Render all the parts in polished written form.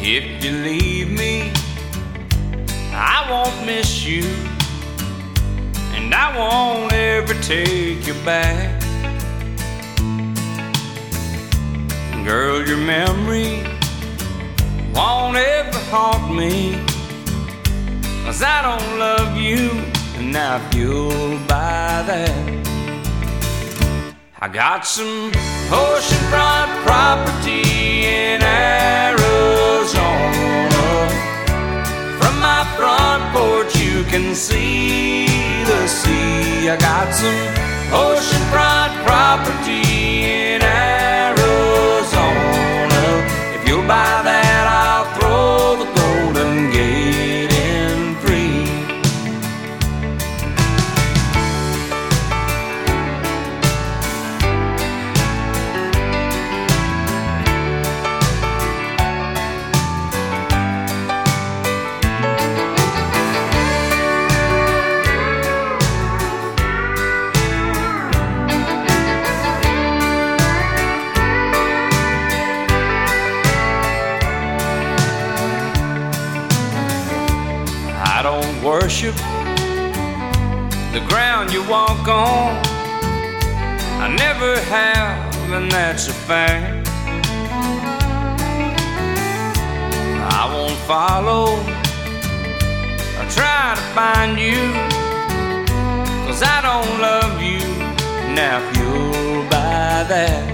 If you leave me, I won't miss you, and I won't ever take you back. Girl, your memory won't ever haunt me, 'cause I don't love you, and now if you'll buy that, I got some oceanfront property in Arizona. From my front porch you can see the sea. I got some oceanfront property in Arizona. If you'll buy that, I'll throw the Golden Gate in free. I don't worship the ground you walk on. I never have, and that's a fact. I won't follow or try to find you, 'cause I don't love you. Now if you'll buy that,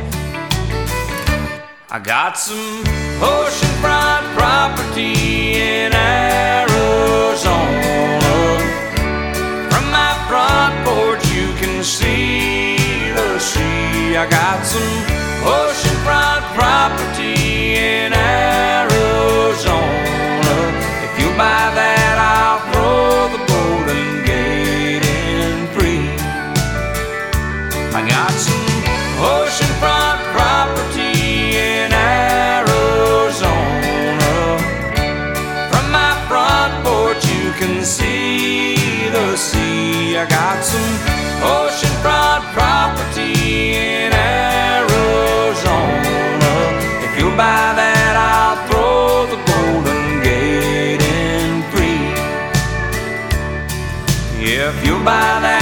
I got some oceanfront property in Arizona. From my front porch you can see the sea. I got some oceanfront property in Arizona. If you buy that, I'll throw the Golden Gate in free. I got some oceanfront property in Arizona. From my front porch you can see the sea. I got some oceanfront property in Arizona. If you'll buy that, I'll throw the Golden Gate in free. If you'll buy that,